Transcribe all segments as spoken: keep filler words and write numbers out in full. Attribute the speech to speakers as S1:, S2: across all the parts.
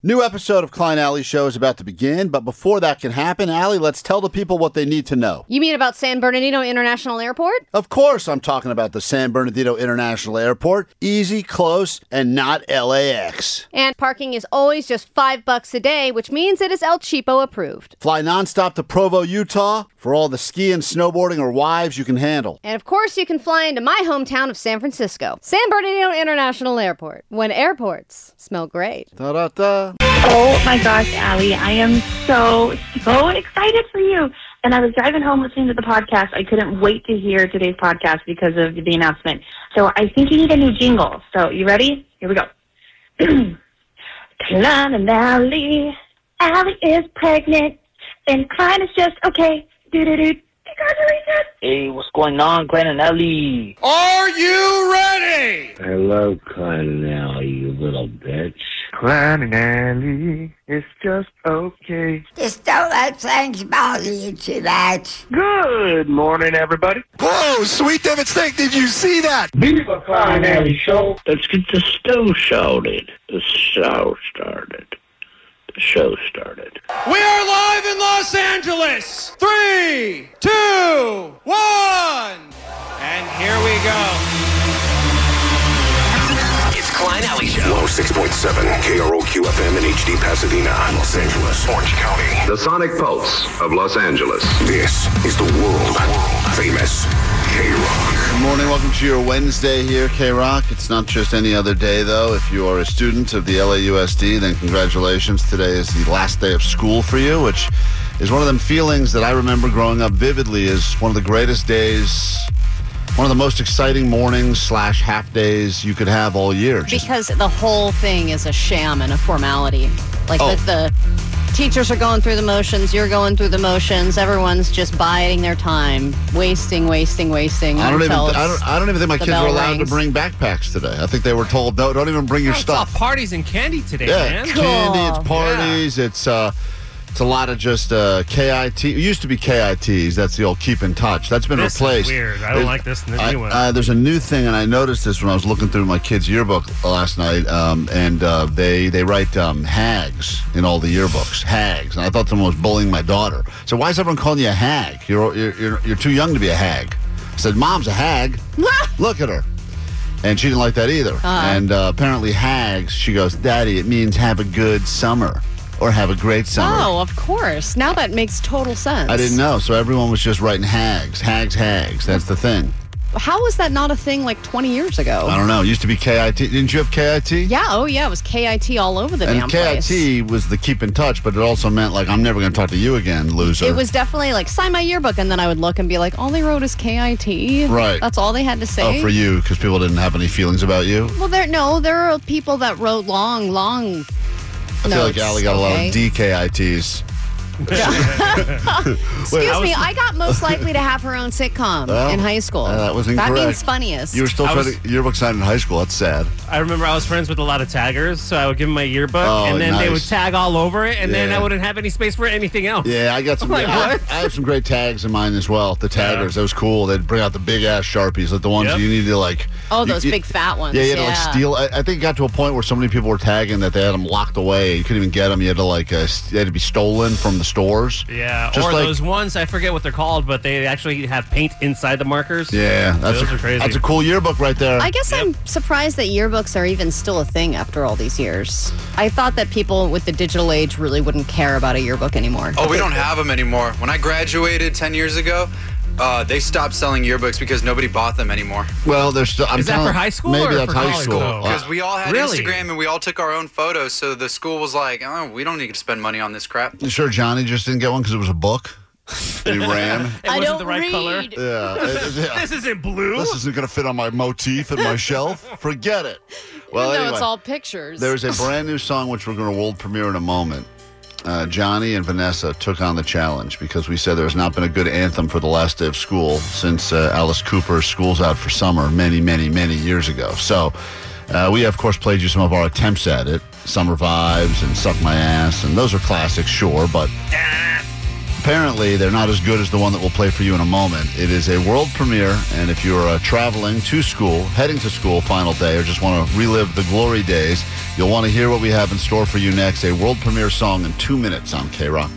S1: New episode of Klein Alley Show is about to begin, but before that can happen, Allie, let's tell the people what they need to know.
S2: You mean about San Bernardino International Airport?
S1: Of course I'm talking about the San Bernardino International Airport. Easy, close, and not L A X.
S2: And parking is always just five bucks a day, which means it is El Cheapo approved.
S1: Fly nonstop to Provo, Utah for all the skiing, snowboarding, or wives you can handle.
S2: And of course you can fly into my hometown of San Francisco. San Bernardino International Airport. When airports smell great.
S1: Da-da-da.
S3: Oh my gosh, Allie, I am so, so excited for you. And I was driving home listening to the podcast. I couldn't wait to hear today's podcast because of the announcement. So I think you need a new jingle. So you ready? Here we go. Klein and Allie. Allie is pregnant. And Klein is just okay. Do-do-do. Congratulations.
S4: Hey, what's going on, Klein and Allie?
S5: Are you ready?
S4: I love Klein and Allie, you little bitch.
S6: Klein and Allie, it's just okay.
S7: Just don't let things bother you too much.
S6: Good morning, everybody.
S5: Whoa, Sweet David Snake, did you see that?
S4: Viva Klein and Allie show. Let's get the show started. The show started. The show started.
S5: We are live in Los Angeles. Three, two, one. And here we go.
S8: It's Klein Alley Show. one oh six point seven K R O Q F M in H D Pasadena, Los Angeles, Orange County.
S9: The Sonic Pulse of Los Angeles.
S8: This is the world famous K-Rock.
S1: Good morning. Welcome to your Wednesday here, K-Rock. It's not just any other day, though. If you are a student of the L A U S D, then congratulations. Today is the last day of school for you, which is one of them feelings that I remember growing up vividly as one of the greatest days, one of the most exciting mornings slash half days you could have all year.
S2: Just because the whole thing is a sham and a formality. Like
S1: oh.
S2: the, the teachers are going through the motions, you're going through the motions, everyone's just biding their time, wasting, wasting, wasting.
S1: I don't even.
S2: until
S1: I don't. I don't even think my kids were allowed
S2: rings.
S1: to bring backpacks today. I think they were told, no, don't even bring your
S5: Oh,
S1: stuff.
S5: It's all parties and candy today,
S1: Yeah,
S5: man.
S2: Cool.
S1: candy. It's parties.
S5: Yeah.
S1: It's uh, it's a lot of just uh, K I T. It used to be K I Ts. That's the old keep in touch. That's been
S5: This
S1: replaced.
S5: is weird. I don't
S1: There's-
S5: like this
S1: I-
S5: new one.
S1: Uh, there's a new thing, and I noticed this when I was looking through my kid's yearbook last night, um, and uh, they they write um, hags in all the yearbooks. Hags, and I thought someone was bullying my daughter. So why is everyone calling you a hag? You're you're you're, you're too young to be a hag. I said, Mom's a hag. Look at her. And she didn't like that either.
S2: Uh-huh.
S1: And uh, apparently hags, she goes, Daddy, it means have a good summer or have a great summer.
S2: Oh, of course. Now that makes total sense.
S1: I didn't know. So everyone was just writing hags, hags, hags. That's the thing.
S2: How was that not a thing like twenty years ago?
S1: I don't know. It used to be K I T. Didn't you have K I T?
S2: Yeah, oh yeah, it was K I T all over the
S1: And
S2: damn
S1: K I
S2: place.
S1: T was the keep in touch, but it also meant, like, I'm never going to talk to you again, loser.
S2: It was definitely like, sign my yearbook, and then I would look and be like, all they wrote is K I T.
S1: Right.
S2: That's all they had to say.
S1: Oh, for you, because people didn't have any feelings about you?
S2: Well, there no, there are people that wrote long, long
S1: I feel like
S2: notes,
S1: Allie got a lot
S2: okay?
S1: of D K I Ts.
S2: Excuse
S1: Wait,
S2: me, I got most likely to have her own sitcom
S1: Well,
S2: in high school.
S1: uh, that was
S2: That
S1: incorrect.
S2: means funniest.
S1: You were still
S5: I
S1: trying
S5: was-
S1: to yearbook signed in high school. That's sad.
S5: I remember I was friends with a lot of taggers, so I would give them my yearbook,
S1: Oh,
S5: and then they would
S1: nice.
S5: tag all over it, and then
S1: Yeah.
S5: I wouldn't have any space for anything else.
S1: Yeah, I got some.
S5: I'm like,
S1: I,
S5: what?
S1: I have some great tags in mine as well. The taggers, that was cool. They'd bring out the big ass Sharpies, like the ones
S5: Yep.
S1: you need to like.
S2: oh,
S1: you-
S2: those
S1: you-
S2: big fat ones.
S1: Yeah, you had to like steal. I, I think it got to a point where so many people were tagging that they had them locked away. You couldn't even get them. You had to like uh, they had to be stolen from the stores.
S5: Yeah,
S1: Just
S5: or
S1: like-
S5: those ones, I forget what they're called, but they actually have paint inside the markers.
S1: Yeah, that's
S5: Those
S1: a,
S5: are crazy.
S1: That's a cool yearbook right there.
S2: I guess I'm surprised that yearbooks are even still a thing after all these years. I thought that people with the digital age really wouldn't care about a yearbook anymore.
S10: Oh, we don't have them anymore. When I graduated ten years ago, uh, they stopped selling yearbooks because nobody bought them anymore.
S1: Well, there's still. I'm
S5: Is that
S1: telling-
S5: for high school
S1: Maybe
S5: or
S1: that's
S5: for
S1: high
S5: college,
S1: school.
S5: though?
S10: Because we all had
S5: Really?
S10: Instagram and we all took our own photos, so the school was like, oh, we don't need to spend money on this crap.
S1: You sure Johnny just didn't get one because it was a book? And he ran.
S5: It
S2: I
S5: wasn't
S2: don't
S5: the right
S2: read.
S5: color.
S1: Yeah. it- yeah.
S5: This isn't blue.
S1: This isn't going to fit on my motif at my shelf. Forget it. Well,
S2: Even though
S1: anyway,
S2: it's all pictures.
S1: there's a brand new song which we're going to world premiere in a moment. Uh, Johnny and Vanessa took on the challenge because we said there's not been a good anthem for the last day of school since uh, Alice Cooper's School's Out for Summer many, many, many years ago. So uh, we, of course, played you some of our attempts at it. Summer Vibes and Suck My Ass, and those are classics, sure, but apparently, they're not as good as the one that we'll play for you in a moment. It is a world premiere, and if you're uh, traveling to school, heading to school, final day, or just want to relive the glory days, you'll want to hear what we have in store for you next. A world premiere song in two minutes on K-Rock.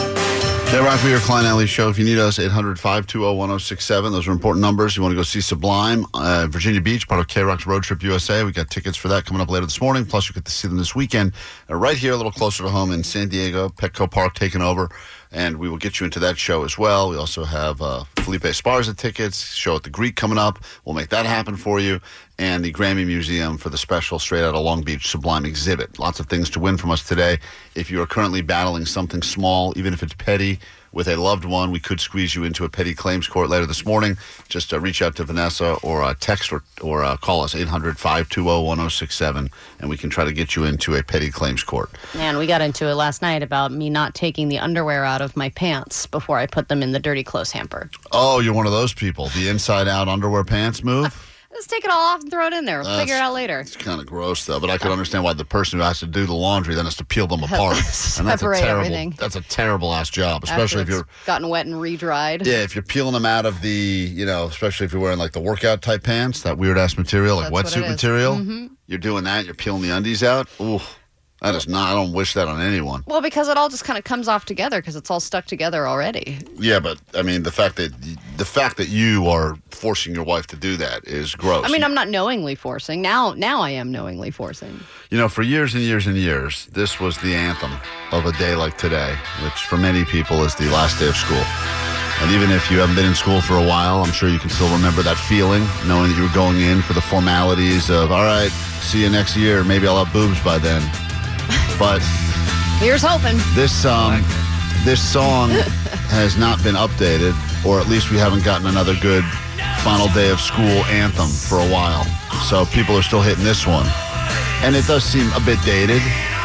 S1: K-Rock, we are Klein Alley Show. If you need us, eight hundred, five two zero, one zero six seven. Those are important numbers. You want to go see Sublime, uh, Virginia Beach, part of K-Rock's Road Trip U S A. We got tickets for that coming up later this morning. Plus, you get to see them this weekend uh, right here, a little closer to home in San Diego. Petco Park taking over, and we will get you into that show as well. We also have uh, Felipe Esparza tickets, show at the Greek coming up. We'll make that happen for you. And the Grammy Museum for the special Straight Outta Long Beach Sublime exhibit. Lots of things to win from us today. If you are currently battling something small, even if it's petty, with a loved one, we could squeeze you into a petty claims court later this morning. Just uh, reach out to Vanessa or uh, text or, or uh, call us, eight hundred, five two zero, one zero six seven, and we can try to get you into a petty claims court.
S2: Man, we got into it last night about me not taking the underwear out of my pants before I put them in the dirty clothes hamper.
S1: Oh, you're one of those people. The inside-out underwear pants move?
S2: Let's take it all off and throw it in there. We'll
S1: That's,
S2: figure it out later.
S1: It's kind of gross, though. But I can understand why the person who has to do the laundry then has to peel them apart. And that's a terrible,
S2: everything.
S1: that's a terrible ass job, especially
S2: After
S1: if you're
S2: gotten wet and re-dried.
S1: Yeah, if you're peeling them out of the, you know, especially if you're wearing like the workout type pants, that weird ass material, like
S2: That's
S1: wetsuit
S2: what it is.
S1: material.
S2: Mm-hmm.
S1: You're doing that. You're peeling the undies out. Ooh, that is not. I don't wish that on anyone.
S2: Well, because it all just kind of comes off together because it's all stuck together already.
S1: Yeah, but I mean, the fact that the fact that you are forcing your wife to do that is gross.
S2: I mean, I'm not knowingly forcing. Now, now I am knowingly forcing.
S1: You know, for years and years and years, this was the anthem of a day like today, which for many people is the last day of school. And even if you haven't been in school for a while, I'm sure you can still remember that feeling, knowing that you were going in for the formalities of, all right, see you next year. Maybe I'll have boobs by then. But
S2: here's hoping.
S1: This um, this song has not been updated, or at least we haven't gotten another good final day of school anthem for a while. So people are still hitting this one. And it does seem a bit dated.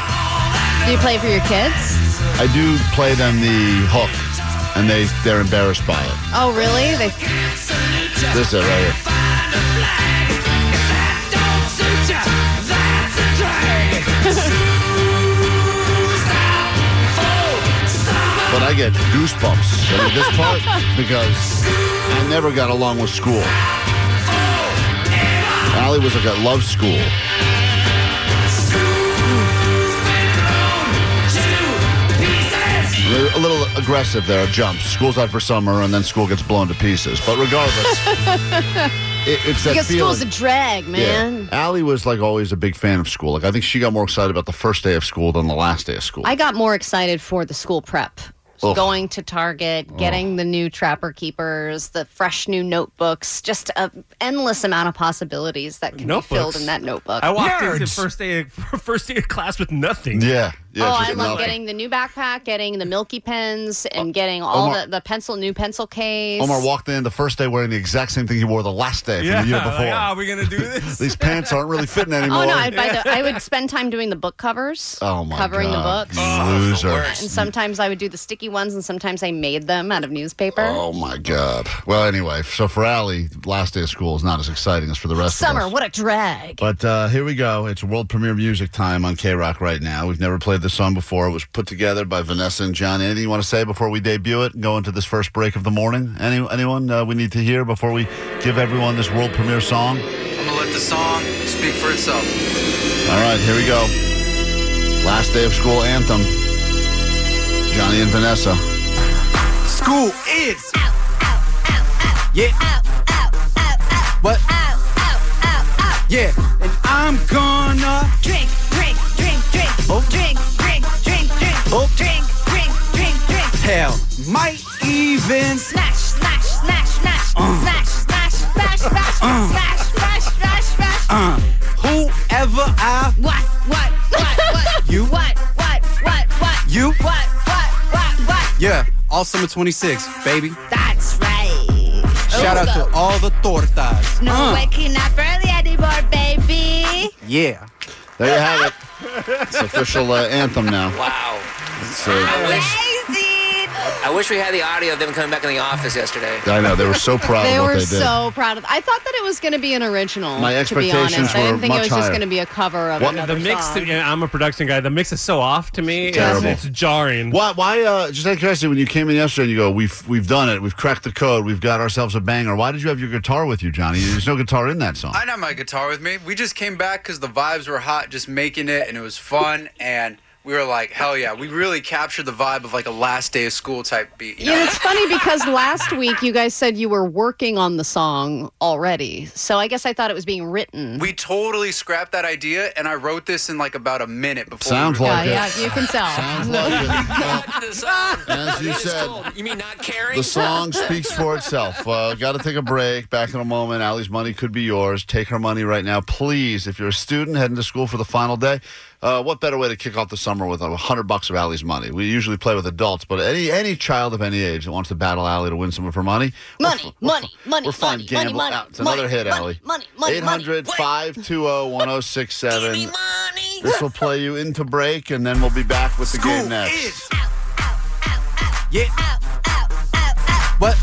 S2: Do you play for your kids?
S1: I do play them the hook, and they, they're embarrassed by it.
S2: Oh, really? They...
S1: This is it right here. But I get goosebumps at this part because I never got along with school. Allie was like, I love school. A little aggressive there, jumps. School's out for summer, and then school gets blown to pieces. But regardless, it, it's that
S2: because
S1: feeling.
S2: school's a drag, man.
S1: Yeah. Allie was like always a big fan of school. Like I think she got more excited about the first day of school than the last day of school.
S2: I got more excited for the school prep.
S1: Ugh.
S2: Going to Target, getting oh. the new Trapper Keepers, the fresh new notebooks, just an endless amount of possibilities that can notebooks. be filled in that notebook.
S11: I walked Nerds. into first day of, first day of class with nothing.
S1: Yeah. Yeah,
S2: oh, I love
S1: nothing.
S2: getting the new backpack, getting the Milky pens, and getting all
S1: Omar,
S2: the, the pencil, new pencil case.
S1: Omar walked in the first day wearing the exact same thing he wore the last day from
S11: yeah,
S1: the year before.
S11: Like, oh, are we going to do this?
S1: These pants aren't really fitting anymore.
S2: Oh, no, I'd buy the, I would spend time doing the book covers.
S1: Oh, my
S2: Covering
S1: God.
S2: the books.
S1: Oh, loser.
S2: And sometimes I would do the sticky ones, and sometimes I made them out of newspaper.
S1: Oh, my God. Well, anyway, so for Allie, last day of school is not as exciting as for the rest
S2: Summer,
S1: of us.
S2: what a drag.
S1: But uh, here we go. It's world premiere music time on K-Rock right now. We've never played this song before. It was put together by Vanessa and John. Anything you want to say before we debut it and go into this first break of the morning? Any, anyone uh, we need to hear before we give everyone this world premiere song?
S10: I'm going to let the song speak for itself.
S1: All right, here we go. Last day of school anthem. Johnny and Vanessa.
S12: School is out, out, out, out. Yeah. Out, out, out, out. What? Out, out, out, out. Yeah. And I'm gonna drink, drink, drink, drink. Oh. Drink, drink, drink, drink. Oh. Drink, drink, drink, drink. Hell, might even smash, smash, smash, smash, uh. smash, smash, smash, smash, uh. smash, smash, smash, smash. Uh. Whoever I what, what, what, what? You what, what, what, what? You what, what, what, what? Yeah. All summer twenty-six, baby. That's right. Shout out to all the tortas. No uh. waking up early anymore, baby. Yeah.
S1: There you have it. It's official uh, anthem now.
S12: Wow.
S1: It's, uh,
S12: amazing.
S13: I wish we had the audio of them coming back in the office yesterday.
S1: I know. They were so proud
S2: They
S1: of what
S2: were
S1: they did.
S2: so proud of. I thought that it was going to be an original.
S1: My
S2: to be
S1: expectations
S2: honest, I
S1: were
S2: didn't think
S1: much
S2: it was just
S1: higher.
S2: going to be a cover of
S1: What-
S2: another
S11: The mix,
S2: song.
S11: yeah, I'm a production guy. The mix is so off to me. It's,
S1: Terrible.
S11: it's jarring.
S1: Why? Why? Uh, just out of curiosity, when you came in yesterday and you go, "We've we've done it. We've cracked the code. We've got ourselves a banger." Why did you have your guitar with you, Johnny? There's no guitar in that song.
S10: I didn't have my guitar with me. We just came back because the vibes were hot, just making it, and it was fun. And we were like, hell yeah. We really captured the vibe of like a last day of school type beat. You know?
S2: Yeah, it's funny because last week you guys said you were working on the song already. So I guess I thought it was being written.
S10: We totally scrapped that idea, and I wrote this in like about a minute before.
S1: Sounds
S10: we were
S1: like
S2: yeah,
S1: it.
S2: yeah, you can tell.
S1: Sounds like it.
S13: The song.
S1: As you said,
S13: You mean not caring?
S1: the song speaks for itself. Uh, Got to take a break. Back in a moment. Allie's money could be yours. Take her money right now, please. If you're a student heading to school for the final day, uh, what better way to kick off the summer with a hundred bucks of Allie's money? We usually play with adults, but any any child of any age that wants to battle Allie to win some of her money,
S2: Money,
S1: we're,
S2: money, money,
S1: we're fine.
S2: money,
S1: Gamble.
S2: money,
S1: Ah, it's
S2: money,
S1: another hit,
S2: money,
S1: Allie.
S2: money, money,
S1: eight hundred, five two zero, one zero six seven. This will play you into break, and then we'll be back with the
S12: School
S1: game next.
S12: is Yeah. What?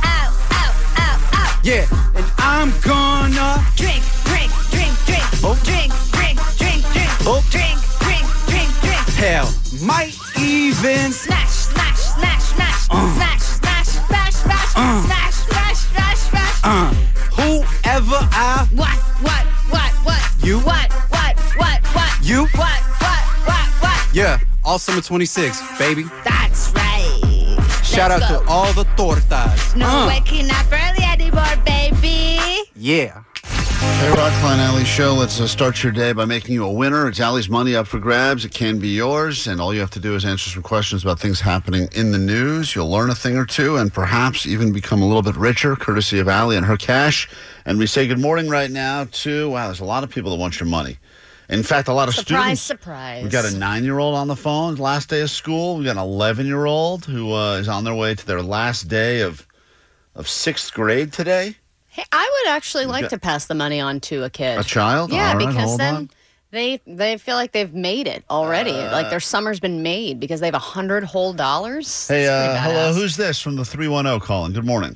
S12: Yeah. And I'm gonna
S7: Drink, drink, drink, drink.
S12: Oh.
S7: Drink, drink, drink, drink.
S12: Oh.
S7: Drink, drink, drink, drink.
S12: hell might even
S7: Smash, smash, smash, smash.
S12: Uh.
S7: Smash, smash, smash, smash.
S12: Uh.
S7: Smash, smash, smash, smash.
S12: uh whoever I
S7: What, what, what, what?
S12: You.
S7: What, what, what, what?
S12: You.
S7: What, what, what, what?
S12: yeah, all summer twenty-six, baby.
S7: That's right.
S12: Shout
S7: Let's
S12: out
S7: go.
S12: to all the tortas.
S7: No
S12: Uh,
S7: waking up early anymore, baby.
S12: yeah.
S1: Hey, Rock Klein Alley Show. Let's uh, start your day by making you a winner. It's Allie's money up for grabs. It can be yours, and all you have to do is answer some questions about things happening in the news. You'll learn a thing or two, and perhaps even become a little bit richer, courtesy of Allie and her cash. And we say good morning right now to, wow, there's a lot of people that want your money. In fact, a lot of
S2: Surprise,
S1: students.
S2: surprise.
S1: We've got a nine-year-old on the phone, last day of school. We've got an eleven-year-old who uh, is on their way to their last day of of sixth grade today.
S2: Hey, I would actually like
S1: got-
S2: to pass the money on to a kid.
S1: A child?
S2: Yeah,
S1: All right,
S2: because
S1: hold
S2: then
S1: on.
S2: they they feel like they've made it already.
S1: Uh,
S2: like their summer's been made because they have a hundred whole dollars.
S1: Hey,
S2: It's pretty
S1: uh, hello,
S2: badass.
S1: who's this from the three one zero calling? Good morning.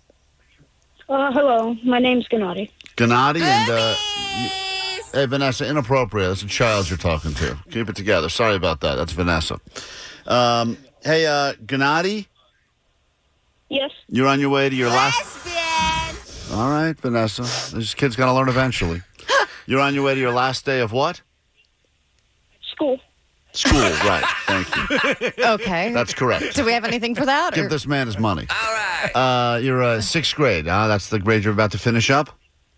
S14: Uh, hello, my name's Gennady.
S1: Gennady and, uh, y- hey, Vanessa, inappropriate. That's a child you're talking to. Keep it together. Sorry about that. That's Vanessa. Um, hey, uh, Gennady,
S14: Yes.
S1: you're on your way to your last. All right, Vanessa. This kid's going to learn eventually. You're on your way to your last day of what?
S14: School.
S1: School, right. Thank you.
S2: Okay.
S1: That's correct.
S2: Do we have anything for that?
S1: Give
S2: or-
S1: this man his money.
S13: All right.
S1: Uh, you're uh, sixth grade. Uh, that's the grade you're about to finish up?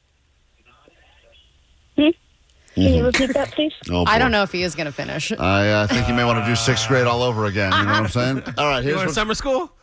S14: Hmm? Can
S1: Mm-hmm.
S14: you repeat that, please?
S1: Oh,
S2: I
S1: boy.
S2: don't know if he is going to finish.
S1: I uh, think you may want to do sixth grade all over again. You know what I'm saying? All right,
S11: You
S1: here's
S11: are in
S1: what.
S11: summer school?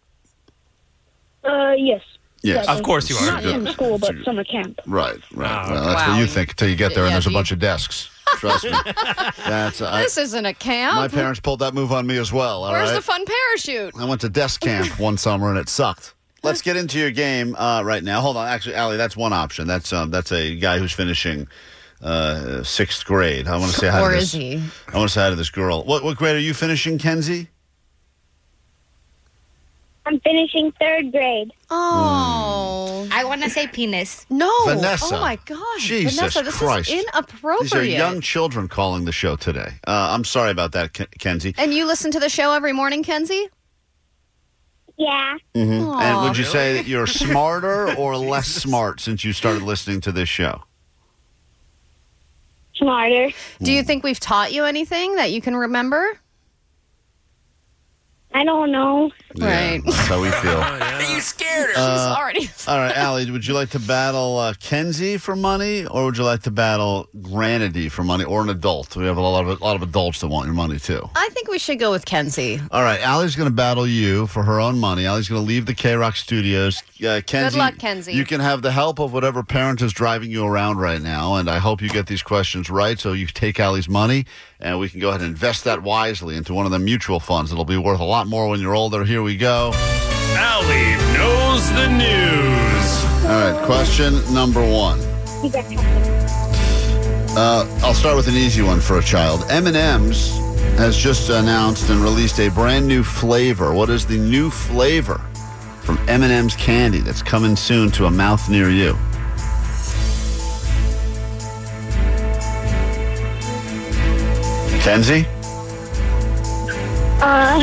S14: Uh, yes.
S1: Yes.
S11: Of course you are.
S14: Not in school, but summer camp.
S1: Right, right.
S11: Oh,
S1: well, that's
S2: wow.
S1: what you think until you get there and
S2: Yeah,
S1: there's a
S2: do you-
S1: bunch of desks. Trust me. That's uh,
S2: This isn't a camp.
S1: my parents pulled that move on me as well. All
S2: Where's
S1: right.
S2: the fun parachute?
S1: I went to desk camp one summer and it sucked. Let's get into your game uh, right now. Hold on, actually, Allie, that's one option. That's um, that's a guy who's finishing uh, sixth grade. I want to say hi
S2: Or
S1: to
S2: is
S1: this.
S2: he?
S1: I want to say hi to this girl. What what grade are you finishing, Kenzie?
S14: I'm finishing third grade.
S2: Oh.
S7: I want to say penis.
S2: No.
S1: Vanessa.
S2: Oh, my gosh.
S1: Jesus
S2: Vanessa, this
S1: Christ.
S2: is inappropriate.
S1: These are young children calling the show today. Uh, I'm sorry about that, Ken- Kenzie.
S2: And you listen to the show every morning, Kenzie?
S14: Yeah.
S1: Mhm.
S2: Aw.
S1: And would you say that you're smarter or less smart since you started listening to this show?
S14: Smarter.
S2: Do you think we've taught you anything that you can remember?
S14: I don't know.
S2: Right.
S1: That's how we feel.
S13: You scared her.
S1: Uh,
S2: Already.
S1: all right, Allie, would you like to battle uh, Kenzie for money, or would you like to battle Granady for money, or an adult? We have a lot of a lot of adults that want your money too.
S2: I think we should go with Kenzie.
S1: All right, Allie's going to battle you for her own money. Allie's going to leave the K-Rock studios. Uh, Kenzie,
S2: luck, Kenzie.
S1: You can have the help of whatever parent is driving you around right now, and I hope you get these questions right so you take Allie's money, and we can go ahead and invest that wisely into one of the mutual funds. It'll be worth a lot more when you're older. Here we go.
S11: Allie knows the news.
S1: All right, question number one.
S14: You got
S1: Uh, I'll start with an easy one for a child. M and M's has just announced and released a brand new flavor. What is the new flavor from M and M's candy that's coming soon to a mouth near you? Kenzie?
S14: Uh,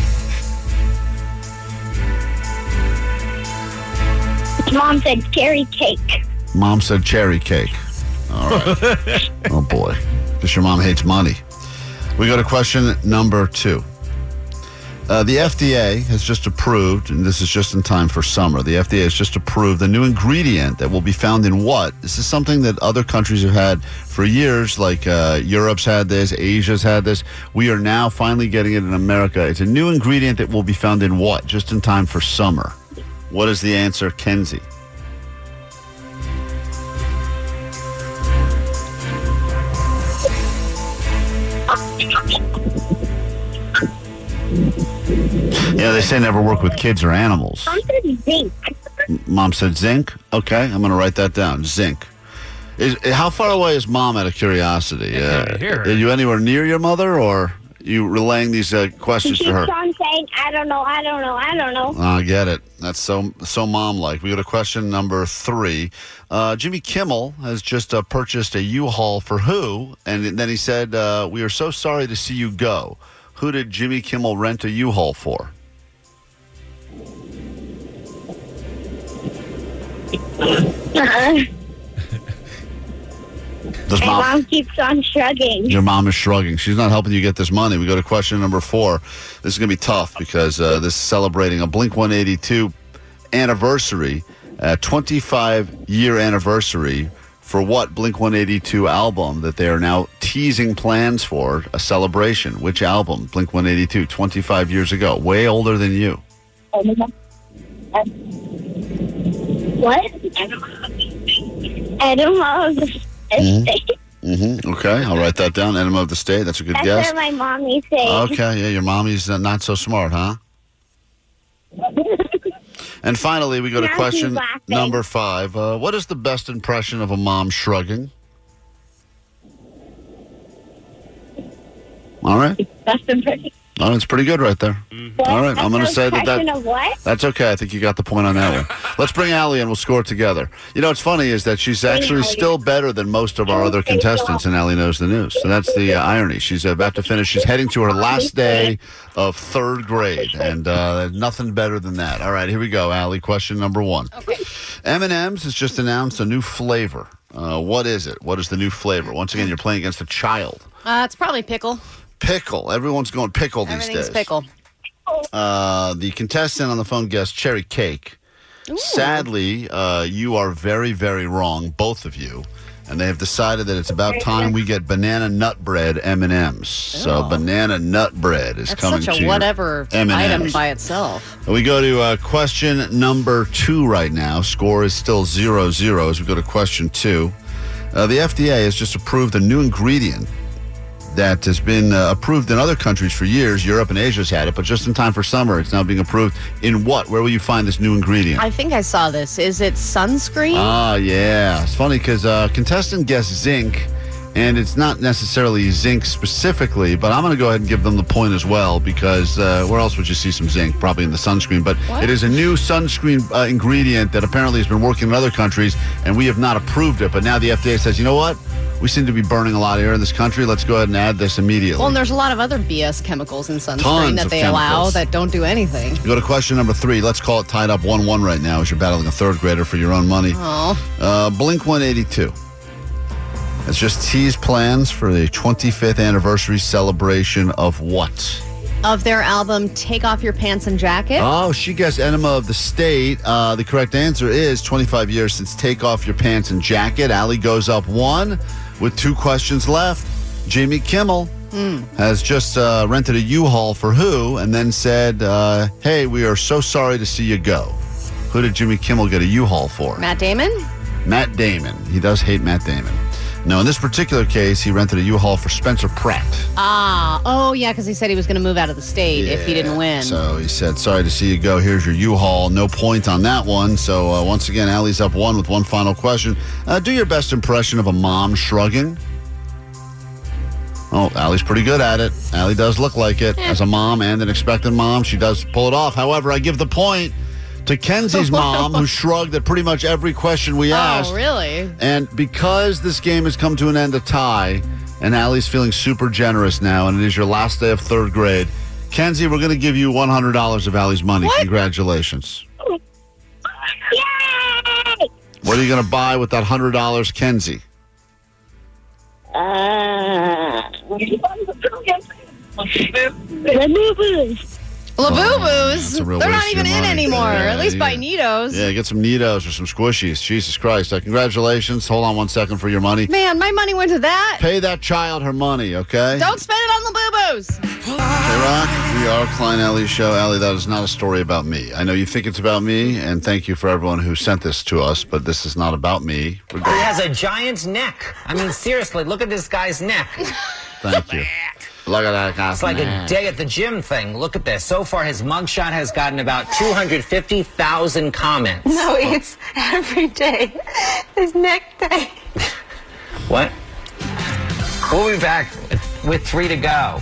S14: Mom said cherry cake.
S1: Mom said cherry cake. All right. Oh, boy. Because your mom hates money. We go to question number two. Uh, the F D A has just approved, and this is just in time for summer, the F D A has just approved a new ingredient that will be found in what? This is something that other countries have had for years, like uh, Europe's had this, Asia's had this. We are now finally getting it in America. It's a new ingredient that will be found in what? Just in time for summer. What is the answer, Kenzie? Yeah, they say never work with kids or animals.
S14: Mom said zinc.
S1: Mom said zinc? Okay, I'm going to write that down. Zinc. Is, how far away is Mom, out of curiosity? Uh, are you anywhere near your mother, or you relaying these uh, questions
S14: She
S1: to her?
S14: keeps on saying, I don't know, I don't know, I don't know.
S1: I get it. That's so so mom-like. We go to question number three. Uh, Jimmy Kimmel has just uh, purchased a U-Haul for who? And then he said, uh, we are so sorry to see you go. Who did Jimmy Kimmel rent a U-Haul for?
S14: Uh-uh.
S1: Does
S14: My
S1: mom,
S14: mom keeps on shrugging.
S1: your mom is shrugging. She's not helping you get this money. We go to question number four. This is going to be tough because uh, this is celebrating a Blink one eighty-two anniversary, a twenty-five year anniversary for what Blink one eighty-two album that they are now teasing plans for, a celebration. Which album? Blink one eighty-two, twenty-five years ago. Way older than you.
S14: What? Enema of the
S1: Mhm.
S14: State.
S1: Mm-hmm. Okay, I'll write that down. Enema of the State. That's a good
S14: That's
S1: guess.
S14: what my mommy says.
S1: Okay, yeah, your mommy's uh, not so smart, huh? And finally, we go to
S14: Now she's
S1: question
S14: laughing.
S1: number five. Uh, what is the best impression of a mom shrugging? All right.
S14: That's impressive.
S1: Oh, it's pretty good right there. All right, I'm going to say that,
S14: Impression
S1: that
S14: of what?
S1: that's okay. I think you got the point on that one. Let's bring Allie and we'll score it together. You know, what's funny is that she's actually still better than most of our other contestants, and Allie knows the news. So that's the uh, irony. She's about to finish. She's heading to her last day of third grade, and uh, nothing better than that. All right, here we go, Allie. Question number one.
S2: Okay.
S1: M and M's has just announced a new flavor. Uh, what is it? What is the new flavor? Once again, you're playing against a child.
S2: Uh, it's probably pickle.
S1: Pickle. Everyone's going pickle these
S2: Everything's
S1: days.
S2: pickle.
S1: Uh, the contestant on the phone guessed cherry cake.
S2: Ooh.
S1: Sadly, uh, you are very, very wrong, both of you. And they have decided that it's about time we get banana nut bread M and M's. So
S2: Oh.
S1: banana nut bread is
S2: That's
S1: coming
S2: such
S1: to
S2: a
S1: your
S2: whatever
S1: M and M's.
S2: item by itself.
S1: We go to uh, question number two right now. Score is still zero zero as we go to question two. Uh, the F D A has just approved a new ingredient that has been uh, approved in other countries for years. Europe and Asia's had it, but just in time for summer, it's now being approved. In what? Where will you find this new ingredient?
S2: I think I saw this. Is it sunscreen?
S1: Ah, yeah. It's funny because uh, contestant guessed zinc, and it's not necessarily zinc specifically, but I'm going to go ahead and give them the point as well because uh, where else would you see some zinc? Probably in the sunscreen. But
S2: What?
S1: it is a new sunscreen uh, ingredient that apparently has been working in other countries, and we have not approved it. But now the F D A says, you know what? We seem to be burning a lot of air in this country. Let's go ahead and add this immediately.
S2: Well, and there's a lot of other B S chemicals in sunscreen
S1: Tons
S2: that
S1: of
S2: they allow
S1: chemicals.
S2: that don't do anything.
S1: Go to question number three. Let's call it tied up one one right now as you're battling a third grader for your own money.
S2: Oh.
S1: Uh, Blink one eighty-two. It's just teased plans for the twenty-fifth anniversary celebration of what?
S2: Of their album, Take Off Your Pants and Jacket.
S1: Oh, she guessed Enema of the State. Uh, the correct answer is twenty-five years since Take Off Your Pants and Jacket. Allie goes up one with two questions left. Jimmy Kimmel
S2: Mm.
S1: has just uh, rented a U-Haul for who and then said, uh, hey, we are so sorry to see you go. Who did Jimmy Kimmel get a U-Haul for?
S2: Matt Damon?
S1: Matt Damon. He does hate Matt Damon. No, in this particular case, he rented a U-Haul for Spencer Pratt.
S2: Ah, oh yeah, because he said he was going to move out of the state if he didn't win.
S1: So he said, sorry to see you go. Here's your U-Haul. No point on that one. So uh, once again, Allie's up one with one final question. Uh, do your best impression of a mom shrugging. Oh, Allie's pretty good at it. Allie does look like it. As a mom and an expectant mom, she does pull it off. However, I give the point to Kenzie's mom, who shrugged at pretty much every question we asked.
S2: Oh, really?
S1: And because this game has come to an end, a tie, and Allie's feeling super generous now, and it is your last day of third grade, Kenzie, we're going to give you one hundred dollars of Allie's money.
S2: What?
S1: Congratulations.
S14: Yay!
S1: What are you going to buy with that one hundred dollars, Kenzie?
S14: Uh, Labubu's.
S2: Labubu's?
S1: That's a real
S2: They're
S1: waste
S2: not
S1: of
S2: even
S1: your
S2: in
S1: money.
S2: anymore.
S1: Yeah,
S2: At least
S1: yeah.
S2: by Nitos.
S1: Yeah, get some Neatos or some Squishies. Jesus Christ. Uh, congratulations. Hold on one second for your money.
S2: Man, my money went to that.
S1: Pay that child her money, okay?
S2: Don't spend it on Labubu's.
S1: K-Rock, we are Klein Alley Show. Allie, that is not a story about me. I know you think it's about me, and thank you for everyone who sent this to us, but this is not about me.
S15: He has a giant's neck. I mean, seriously, look at this guy's neck.
S1: Thank you. Look at that guy.
S15: It's like a day at the gym thing. Look at this. So far, his mugshot has gotten about two hundred fifty thousand comments.
S16: No, it's every day. His neck day.
S15: What? We'll be back with, with three to go.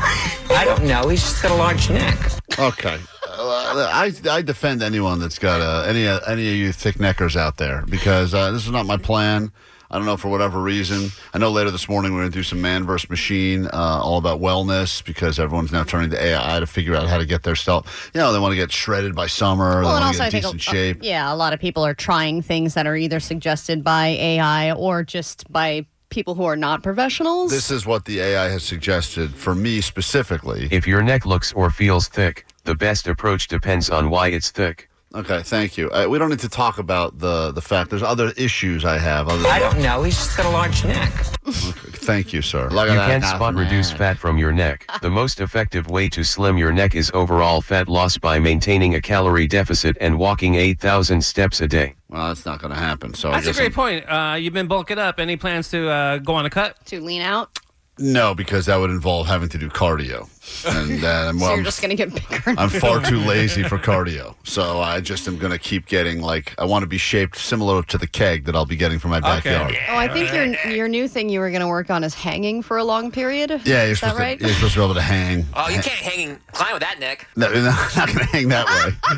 S15: I don't know. He's just got a large neck.
S1: Okay. Uh, I, I defend anyone that's got uh, any uh, any of you thick neckers out there because uh, this is not my plan. I don't know, for whatever reason. I know later this morning we're going to do some Man versus Machine, uh, all about wellness, because everyone's now turning to A I to figure out how to get their stuff. You know, they want to get shredded by summer.
S2: Well,
S1: they
S2: and
S1: want to
S2: also
S1: get
S2: I
S1: in
S2: think,
S1: decent
S2: a,
S1: shape.
S2: yeah, a lot of people are trying things that are either suggested by A I or just by people who are not professionals.
S1: This is what the A I has suggested for me specifically.
S17: If your neck looks or feels thick, the best approach depends on why it's thick.
S1: Okay, thank you. Uh, we don't need to talk about the, the fact there's other issues I have. Other
S15: I don't know. He's just got a large neck.
S1: Okay, thank you, sir.
S17: You can spot reduce fat from your neck. The most effective way to slim your neck is overall fat loss by maintaining a calorie deficit and walking eight thousand steps a day.
S1: Well, that's not going to happen. So
S11: That's
S1: I
S11: a
S1: guess
S11: great
S1: I'm-
S11: point. Uh, you've been bulking up. Any plans to uh, go on a cut?
S2: To lean out?
S1: No, because that would involve having to do cardio. And uh,
S2: So
S1: well,
S2: you're
S1: I'm-
S2: just going to get bigger.
S1: I'm far too lazy for cardio. So I just am going to keep getting, like, I want to be shaped similar to the keg that I'll be getting from my backyard.
S2: Oh, I think your your new thing you were going to work on is hanging for a long period.
S1: Yeah, you're
S2: is that
S1: supposed,
S2: right?
S1: to, you're supposed to be able to hang.
S13: Oh, you can't hang climb with that neck.
S1: No, no, I'm not going to hang that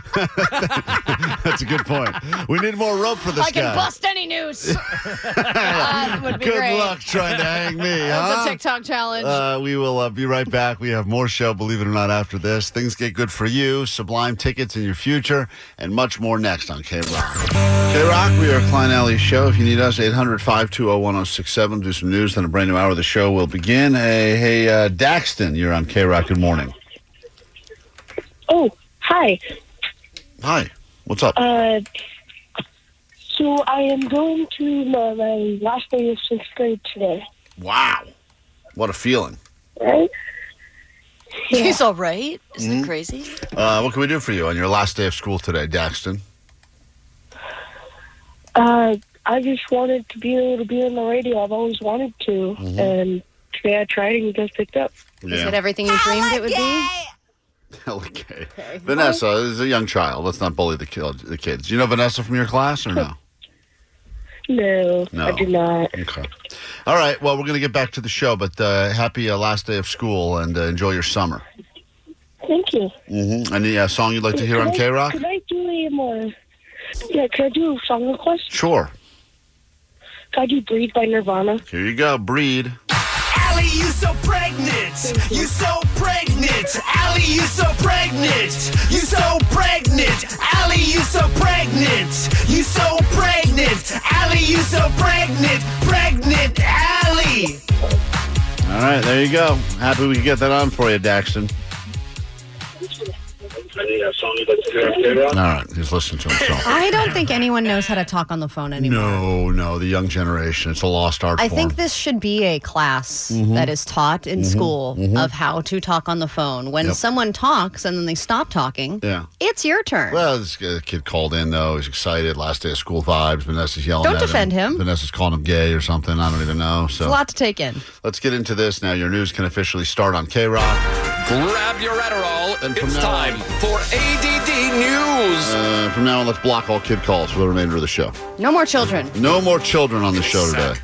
S1: way. That's a good point. We need more rope for this
S2: I can
S1: guy.
S2: bust any noose. That would be
S1: Good
S2: great.
S1: luck trying to hang me,
S2: That's
S1: huh?
S2: a TikTok challenge.
S1: Uh, we will uh, be right back. We have more show, believe it or not, after this. Things get good for you, Sublime tickets in your future, and much more next on K-Rock. K-Rock, we are Klein Alley Show. If you need us, eight hundred, five two zero, one zero six seven. Do some news, then a brand new hour of the show will begin. Hey, hey, uh, Daxton, you're on K-Rock. Good morning.
S14: Oh, hi.
S1: Hi. What's up?
S14: Uh, so I am going to my, my last day of sixth grade today.
S1: Wow. What a feeling.
S14: Right?
S18: He's all right. Isn't
S1: Mhm.
S18: it crazy?
S1: Uh, what can we do for you on your last day of school today, Daxton?
S14: Uh, I just wanted to be able to be on the radio. I've always wanted to.
S1: Mhm.
S14: And today I tried and you guys picked up.
S2: Is it everything you dreamed it would be?
S1: Okay. Vanessa is a young child. Let's not bully the, kid, the kids. You know Vanessa from your class or no?
S14: No,
S1: No.
S14: I do not.
S1: Okay. All right. Well, we're going to get back to the show, but uh, happy uh, last day of school and uh, enjoy your summer.
S14: Thank you.
S1: Mm-hmm. Any uh, song you'd like to hear
S14: Can
S1: on
S14: I-
S1: K-Rock?
S14: Can I do a more... Yeah, can I do a song request?
S1: Sure.
S14: Can I do Breathe by Nirvana?
S1: Here you go. Breed.
S12: Allie, you so pregnant. You so pregnant. Allie, you so pregnant. You so pregnant. Allie, you so pregnant. You so pregnant. Allie, you so pregnant. Pregnant Allie.
S1: All right. There you go. Happy we could get that on for you, Daxton. All right. He's listening to himself.
S2: I don't think anyone knows how to talk on the phone anymore.
S1: No, no. The young generation. It's a lost art
S2: I
S1: form.
S2: think this should be a class
S1: Mhm.
S2: that is taught in
S1: Mhm.
S2: school
S1: Mhm.
S2: of how to talk on the phone. When
S1: Yep.
S2: someone talks and then they stop talking,
S1: Yeah.
S2: it's your turn.
S1: Well, this uh, kid called in, though. He's excited. Last day of school vibes. Vanessa's yelling
S2: Don't
S1: at
S2: defend him.
S1: Vanessa's calling him gay or something. I don't even know.
S2: It's
S1: So
S2: a lot to take in.
S1: let's get into this now. Your news can officially start on K-Rock.
S19: Grab your Adderall.
S1: And from
S19: It's
S1: now
S19: time for A D D News.
S1: Uh, from now on, let's block all kid calls for the remainder of the show.
S2: No more children.
S1: No more children on the show today.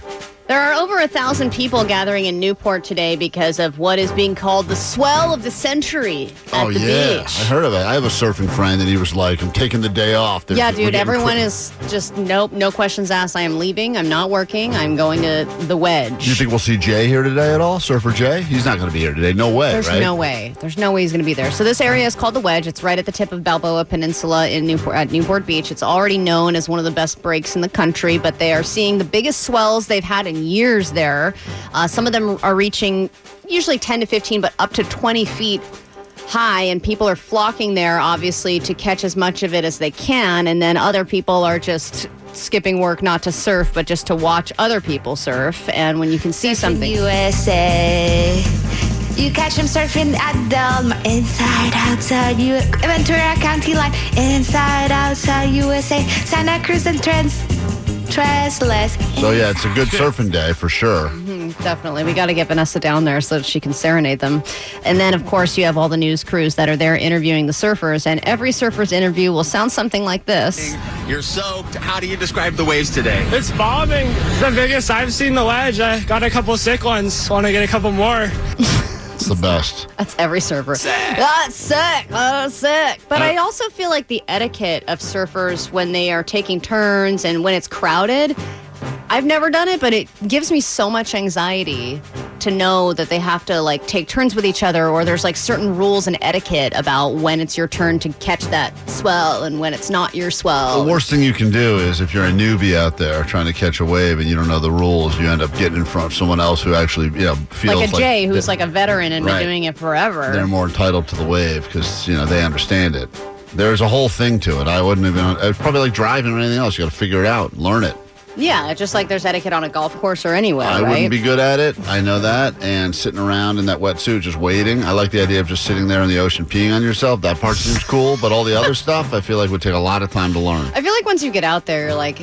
S2: There are over a thousand people gathering in Newport today because of what is being called the swell of the century at
S1: oh,
S2: the
S1: yeah.
S2: beach.
S1: I heard of it. I have a surfing friend, and he was like, I'm taking the day off. They're,
S2: yeah, dude, everyone
S1: cra-
S2: is just, nope, no questions asked. I am leaving. I'm not working. I'm going to the Wedge.
S1: Do you think we'll see Jay here today at all? Surfer Jay? He's not going to be here today. No way,
S2: There's
S1: right?
S2: no way. There's no way he's going to be there. So this area is called the Wedge. It's right at the tip of Balboa Peninsula in Newport, at Newport Beach. It's already known as one of the best breaks in the country, but they are seeing the biggest swells they've had in years there. Uh, some of them are reaching usually ten to fifteen, but up to twenty feet high, and people are flocking there, obviously, to catch as much of it as they can, and then other people are just skipping work not to surf, but just to watch other people surf, and when you can see something...
S20: U S A, you catch them surfing at Del Mar, inside, outside, U- Ventura County line, inside, outside, U S A, Santa Cruz and Trans... Trestless.
S1: So, yeah, it's a good surfing day for sure.
S2: Mm-hmm, definitely. We got to get Vanessa down there so that she can serenade them. And then, of course, you have all the news crews that are there interviewing the surfers. And every surfer's interview will sound something like this.
S21: You're soaked. How do you describe the waves today?
S22: It's bombing. The biggest I've seen the Wedge. I got a couple sick ones. Want to get a couple more.
S1: It's the best.
S2: That's every surfer. That's sick. That's sick. But uh, I also feel like the etiquette of surfers when they are taking turns and when it's crowded, I've never done it, but it gives me so much anxiety to know that they have to like take turns with each other, or there's like certain rules and etiquette about when it's your turn to catch that swell and when it's not your swell.
S1: The worst thing you can do is if you're a newbie out there trying to catch a wave and you don't know the rules, you end up getting in front of someone else who actually, you know, feels
S2: like a
S1: like
S2: Jay who's like a veteran and
S1: right.
S2: been doing it forever.
S1: They're more entitled to the wave because, you know, they understand it. There's a whole thing to it. I wouldn't have been, it's probably like driving or anything else. You got to figure it out, learn it.
S2: Yeah, just like there's etiquette on a golf course or anywhere,
S1: I
S2: right?
S1: wouldn't be good at it. I know that. And sitting around in that wetsuit just waiting. I like the idea of just sitting there in the ocean peeing on yourself. That part seems cool. But all the other stuff, I feel like would take a lot of time to learn.
S2: I feel like once you get out there, you're like,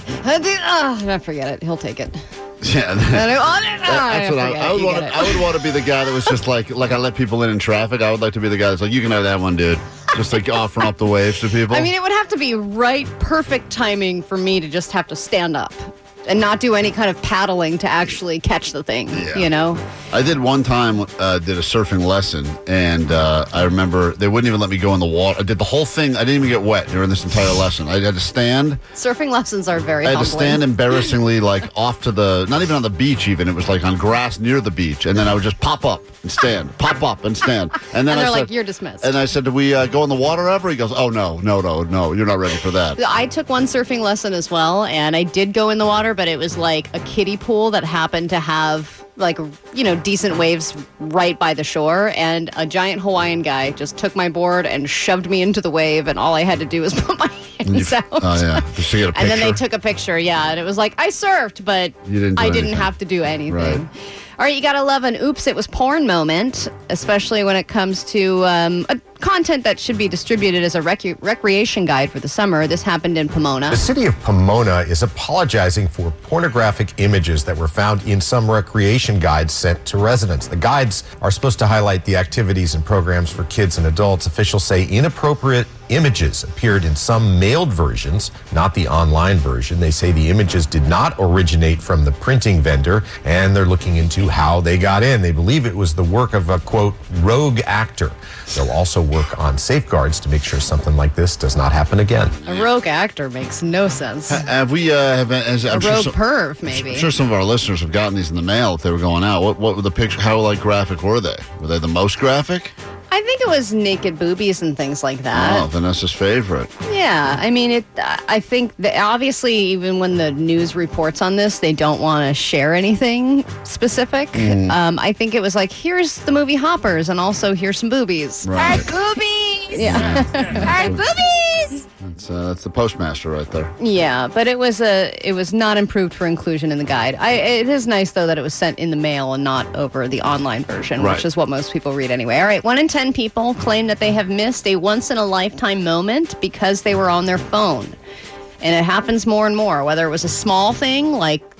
S2: oh, forget it. He'll take it.
S1: Yeah, that, that's what I, I would want. To, I would want to be the guy that was just like, like I let people in in traffic. I would like to be the guy that's like, you can have that one, dude. Just like offering up the waves to people.
S2: I mean, it would have to be right, perfect timing for me to just have to stand up and not do any kind of paddling to actually catch the thing,
S1: yeah.
S2: you know?
S1: I did one time, uh, did a surfing lesson, and uh, I remember they wouldn't even let me go in the water. I did the whole thing. I didn't even get wet during this entire lesson. I had to stand.
S2: Surfing lessons are very
S1: I had
S2: humbling.
S1: to stand embarrassingly, like, off to the, not even on the beach even. It was, like, on grass near the beach. And then I would just pop up and stand, pop up and stand. And then
S2: and they're
S1: I said,
S2: like, you're dismissed.
S1: And I said, do we uh, go in the water ever? He goes, oh, no, no, no, no, you're not ready for that.
S2: I took one surfing lesson as well, and I did go in the water, but it was like a kiddie pool that happened to have like, you know, decent waves right by the shore, and a giant Hawaiian guy just took my board and shoved me into the wave, and all I had to do was put my hands out.
S1: Oh, yeah. Just to get a picture.
S2: And then they took a picture, yeah, and it was like, I surfed, but
S1: you didn't do
S2: I didn't
S1: anything.
S2: have to do anything.
S1: Right.
S2: All right, you got to love an oops, it was porn moment, especially when it comes to um, a content that should be distributed as a rec- recreation guide for the summer. This happened in Pomona.
S23: The city of Pomona is apologizing for pornographic images that were found in some recreation guides sent to residents. The guides are supposed to highlight the activities and programs for kids and adults. Officials say inappropriate images appeared in some mailed versions, not the online version. They say the images did not originate from the printing vendor, and they're looking into how they got in. They believe it was the work of a, quote, rogue actor. They'll also work on safeguards to make sure something like this does not happen again.
S2: A rogue actor makes no sense.
S1: Ha- Have we, uh, have, has, I'm
S2: a
S1: sure
S2: rogue
S1: some,
S2: perv, maybe.
S1: I'm sure some of our listeners have gotten these in the mail if they were going out. What, what were the picture? How, like, graphic were they? Were they the most graphic?
S2: I think it was naked boobies and things like that.
S1: Oh, Vanessa's favorite.
S2: Yeah, I mean, it. I think that obviously, even when the news reports on this, they don't want to share anything specific.
S1: Mm.
S2: Um, I think it was like, here's the movie Hoppers, and also here's some boobies.
S1: Right.
S2: Boobies! Yeah. All right, boobies!
S1: That's, uh, that's the postmaster right there.
S2: Yeah, but it was a it was not improved for inclusion in the guide. I, it is nice, though, that it was sent in the mail and not over the online version,
S1: Right.
S2: which is what most people read anyway. All right, one in ten people claim that they have missed a once-in-a-lifetime moment because they were on their phone. And it happens more and more, whether it was a small thing like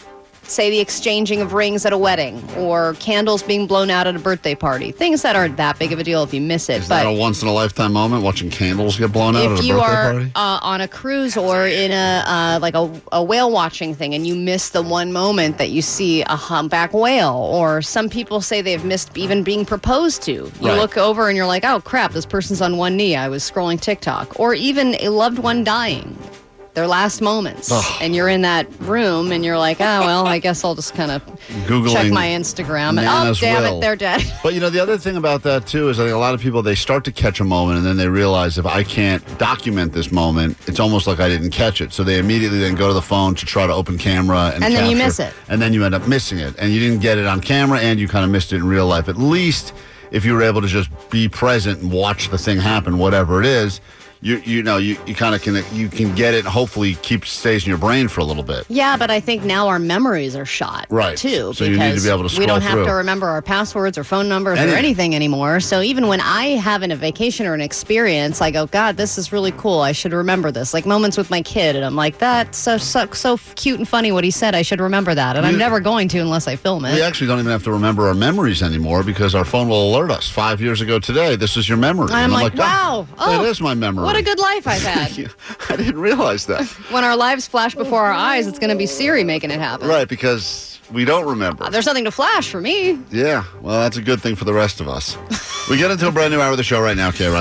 S2: say the exchanging of rings at a wedding or candles being blown out at a birthday party. Things that aren't that big of a deal if you miss it.
S1: Is
S2: but
S1: that a once-in-a-lifetime moment, watching candles get blown out at a
S2: if
S1: birthday
S2: you are
S1: party?
S2: uh, on a cruise or in a uh, like a, a whale watching thing and you miss the one moment that you see a humpback whale, or some people say they've missed even being proposed to. You
S1: Right.
S2: look over and you're like, oh crap, this person's on one knee. I was scrolling TikTok. Or even a loved one dying. Their last moments.
S1: Ugh.
S2: And you're in that room and you're like, oh, well, I guess I'll just kind of
S1: Googling
S2: check my Instagram. And, oh,
S1: Nana's
S2: damn
S1: will.
S2: it, they're dead.
S1: But, you know, the other thing about that, too, is I think a lot of people, they start to catch a moment and then they realize if I can't document this moment, it's almost like I didn't catch it. So they immediately then go to the phone to try to open camera and
S2: And then you
S1: capture,
S2: miss it.
S1: And then you end up missing it. And you didn't get it on camera and you kind of missed it in real life. At least if you were able to just be present and watch the thing happen, whatever it is, you you know, you, you kind of can you can get it and hopefully keep stays in your brain for a little bit.
S2: Yeah, but I think now our memories are shot,
S1: Right.
S2: too.
S1: So you need to be able to
S2: we don't
S1: scroll
S2: have
S1: through.
S2: to remember our passwords or phone numbers
S1: Anything.
S2: or anything anymore. So even when I have a vacation or an experience, I go, God, this is really cool. I should remember this. Like moments with my kid, and I'm like, that's so so, so cute and funny what he said. I should remember that. And I'm
S1: We-
S2: never going to unless I film it.
S1: We actually don't even have to remember our memories anymore because our phone will alert us. Five years ago today, this is your memory.
S2: And I'm like, wow.
S1: Oh,
S2: Oh,
S1: that is my memory.
S2: What a good life I've had.
S1: I didn't realize that.
S2: When our lives flash before our eyes, it's going to be Siri making it happen.
S1: Right, because we don't remember.
S2: Uh, There's nothing to flash for me.
S1: Yeah, well, that's a good thing for the rest of us. We get into a brand new hour of the show right now, K-Rock.